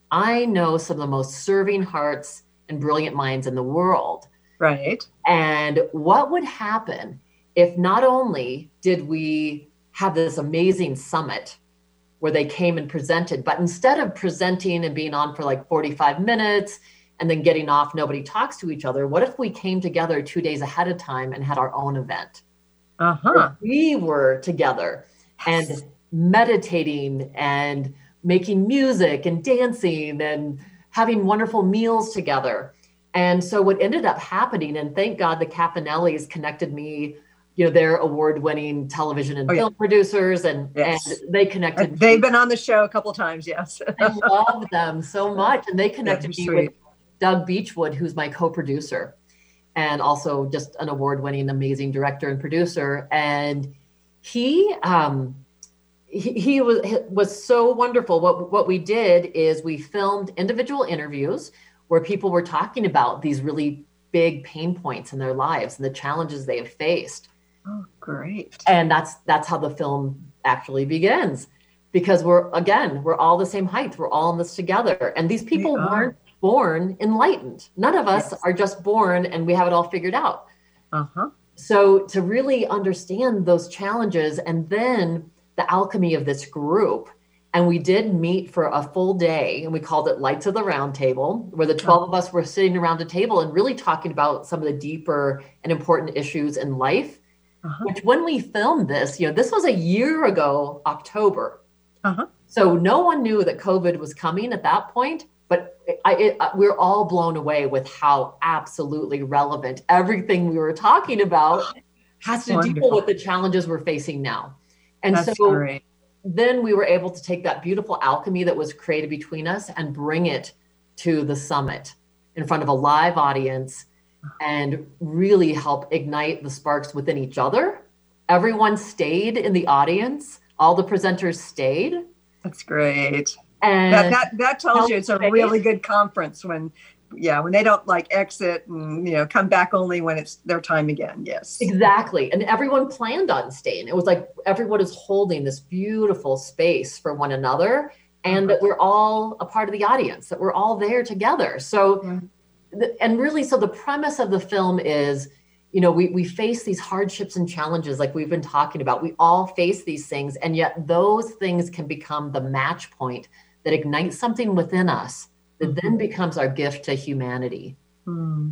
I know some of the most serving hearts and brilliant minds in the world. Right. And what would happen if not only did we have this amazing summit where they came and presented, but instead of presenting and being on for like forty-five minutes and then getting off, nobody talks to each other. What if we came together two days ahead of time and had our own event? Uh-huh. We were together and meditating and making music and dancing and having wonderful meals together. And so what ended up happening, and thank God the Caponellis connected me, you know, they're award-winning television and oh, film yeah. producers, and, yes. and they connected. And they've me. been on the show a couple times, yes. I love them so much. And they connected yeah, me sweet. with Doug Beechwood, who's my co-producer, and also just an award-winning, amazing director and producer. And he, um, he, he was was so wonderful. What what we did is we filmed individual interviews where people were talking about these really big pain points in their lives and the challenges they have faced. Oh, great. And that's that's how the film actually begins, because we're, again, we're all the same height. We're all in this together. And these people we weren't born enlightened. None of us yes. are just born and we have it all figured out. Uh-huh. So to really understand those challenges, and then the alchemy of this group. And we did meet for a full day, and we called it Lights of the Round Table, where the twelve of us were sitting around a table and really talking about some of the deeper and important issues in life. Uh-huh. Which, when we filmed this, you know, this was a year ago, October. Uh-huh. So no one knew that COVID was coming at that point, but I, it, we're all blown away with how absolutely relevant everything we were talking about has to Wonderful. deal with the challenges we're facing now. And That's so great. Then we were able to take that beautiful alchemy that was created between us and bring it to the summit in front of a live audience and really help ignite the sparks within each other. Everyone stayed in the audience. All the presenters stayed. That's great. And that, that, that tells you it's a really good conference when, yeah, when they don't like exit and, you know, come back only when it's their time again. Yes, exactly. And everyone planned on staying. It was like everyone is holding this beautiful space for one another, and that we're all a part of the audience, that we're all there together. So, yeah. and really, so the premise of the film is, you know, we, we face these hardships and challenges like we've been talking about. We all face these things, and yet those things can become the match point that ignites something within us that then becomes our gift to humanity. Hmm.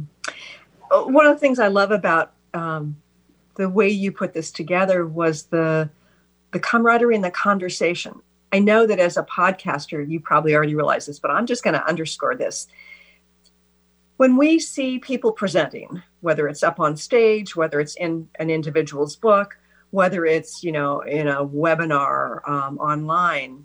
One of the things I love about um, the way you put this together was the the camaraderie and the conversation. I know that as a podcaster, you probably already realize this, but I'm just going to underscore this. When we see people presenting, whether it's up on stage, whether it's in an individual's book, whether it's, you know, in a webinar um, online,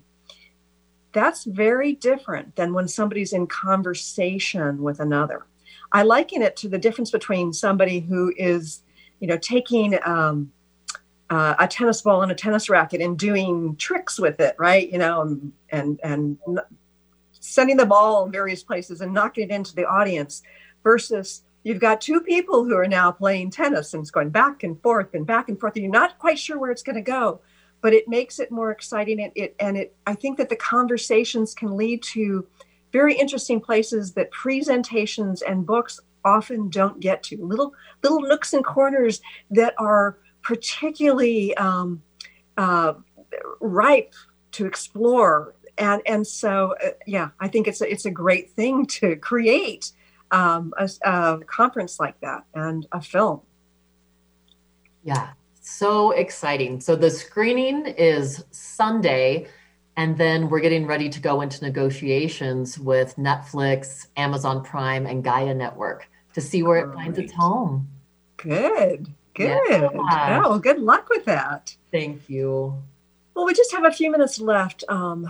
that's very different than when somebody's in conversation with another. I liken it to the difference between somebody who is, you know, taking um, uh, a tennis ball and a tennis racket and doing tricks with it, right? You know, and and, and sending the ball in various places and knocking it into the audience, versus you've got two people who are now playing tennis and it's going back and forth and back and forth, and you're not quite sure where it's going to go. But it makes it more exciting. It, it and it. I think that the conversations can lead to very interesting places that presentations and books often don't get to. Little little nooks and corners that are particularly um, uh, ripe to explore. And and so uh, yeah, I think it's a, it's a great thing to create um, a, a conference like that and a film. Yeah, so exciting. So the screening is Sunday, and then we're getting ready to go into negotiations with Netflix, Amazon Prime, and Gaia Network to see where it All finds right. its home. Good, good. Yeah. Yeah, well, good luck with that. Thank you. Well, we just have a few minutes left. Um,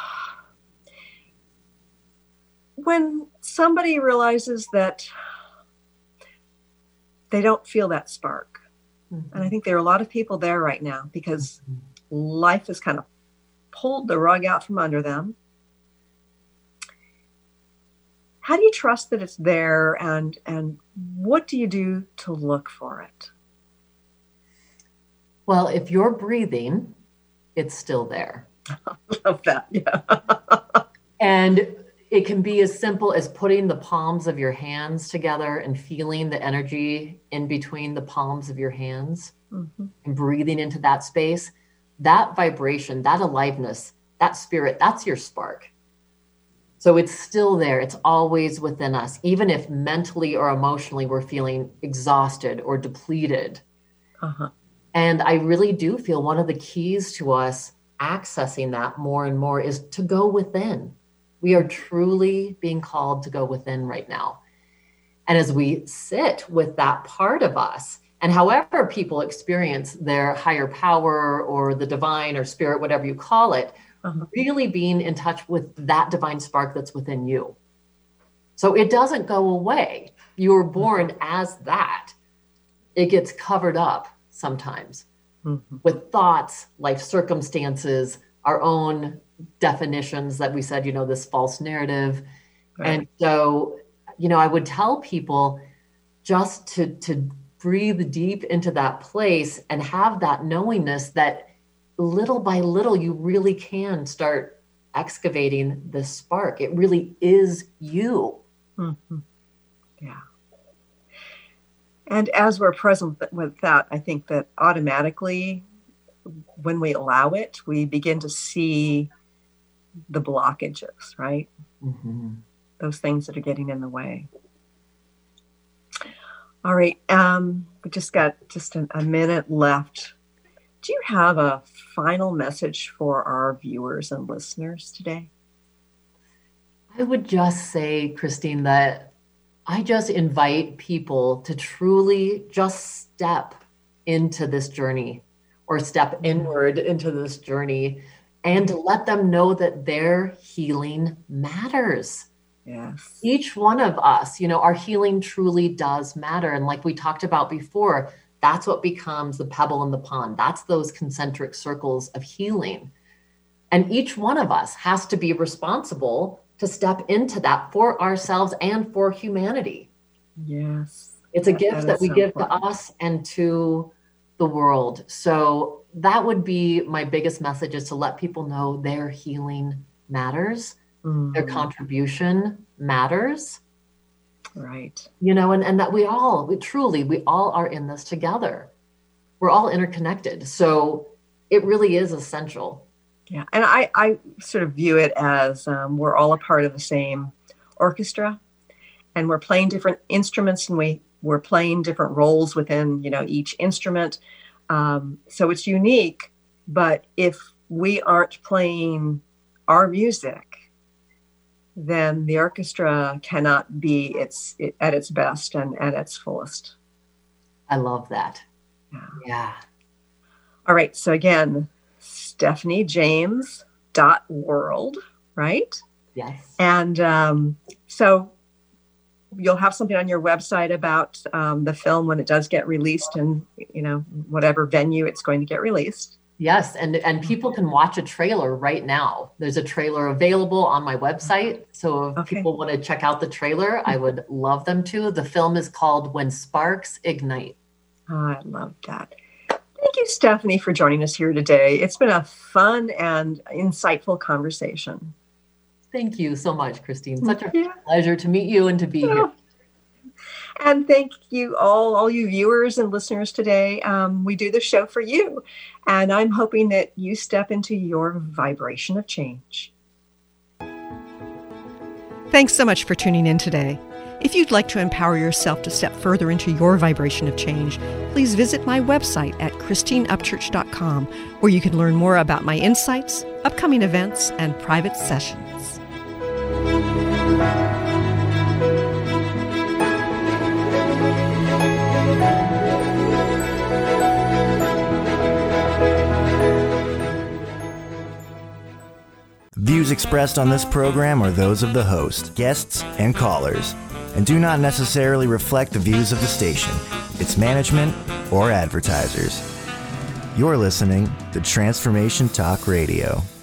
when somebody realizes that they don't feel that spark, Mm-hmm. and I think there are a lot of people there right now because life has kind of pulled the rug out from under them. How do you trust that it's there, and and what do you do to look for it? Well, if you're breathing, it's still there. I love that. Yeah. And it can be as simple as putting the palms of your hands together and feeling the energy in between the palms of your hands Mm-hmm. and breathing into that space. That vibration, that aliveness, that spirit, that's your spark. So it's still there. It's always within us, even if mentally or emotionally we're feeling exhausted or depleted. Uh-huh. And I really do feel one of the keys to us accessing that more and more is to go within. We are truly being called to go within right now. And as we sit with that part of us, and however people experience their higher power or the divine or spirit, whatever you call it, Uh-huh. really being in touch with that divine spark that's within you. So it doesn't go away. You were born as that. It gets covered up sometimes Mm-hmm. with thoughts, life circumstances, our own definitions that we said, you know, this false narrative. Right. And so, you know, I would tell people just to, to breathe deep into that place and have that knowingness that little by little, you really can start excavating this spark. It really is you. Mm-hmm. Yeah. And as we're present with that, I think that automatically, when we allow it, we begin to see the blockages, right? Mm-hmm. Those things that are getting in the way. All right. Um, we just got just a, a minute left. Do you have a final message for our viewers and listeners today? I would just say, Christine, that I just invite people to truly just step into this journey or step inward into this journey and to let them know that their healing matters. Yes. Each one of us, you know, our healing truly does matter. And like we talked about before, that's what becomes the pebble in the pond. That's those concentric circles of healing. And each one of us has to be responsible to step into that for ourselves and for humanity. Yes. It's a That- gift that that, is we so give important. to us and to the world. So that would be my biggest message, is to let people know their healing matters. Mm, Their contribution matters, right. you know, and, and that we all, we truly, we all are in this together. We're all interconnected. So it really is essential. Yeah. And I, I sort of view it as um, we're all a part of the same orchestra, and we're playing different instruments, and we, we're playing different roles within, you know, each instrument. Um, so it's unique, but if we aren't playing our music, then the orchestra cannot be its it, at its best and at its fullest. I love that. Yeah. Yeah. All right. So again, Stephanie James dot world, right? Yes. And um, so you'll have something on your website about um, the film when it does get released, and, you know, whatever venue it's going to get released. Yes. And, and people can watch a trailer right now. There's a trailer available on my website. So if Okay. people want to check out the trailer, I would love them to. The film is called When Sparks Ignite. Oh, I love that. Thank you, Stephanie, for joining us here today. It's been a fun and insightful conversation. Thank you so much, Christine. Such a Yeah. pleasure to meet you and to be here. And thank you all, all you viewers and listeners today. Um, we do the show for you, and I'm hoping that you step into your vibration of change. Thanks so much for tuning in today. If you'd like to empower yourself to step further into your vibration of change, please visit my website at christine upchurch dot com, where you can learn more about my insights, upcoming events, and private sessions. Views expressed on this program are those of the host, guests, and callers, and do not necessarily reflect the views of the station, its management, or advertisers. You're listening to Transformation Talk Radio.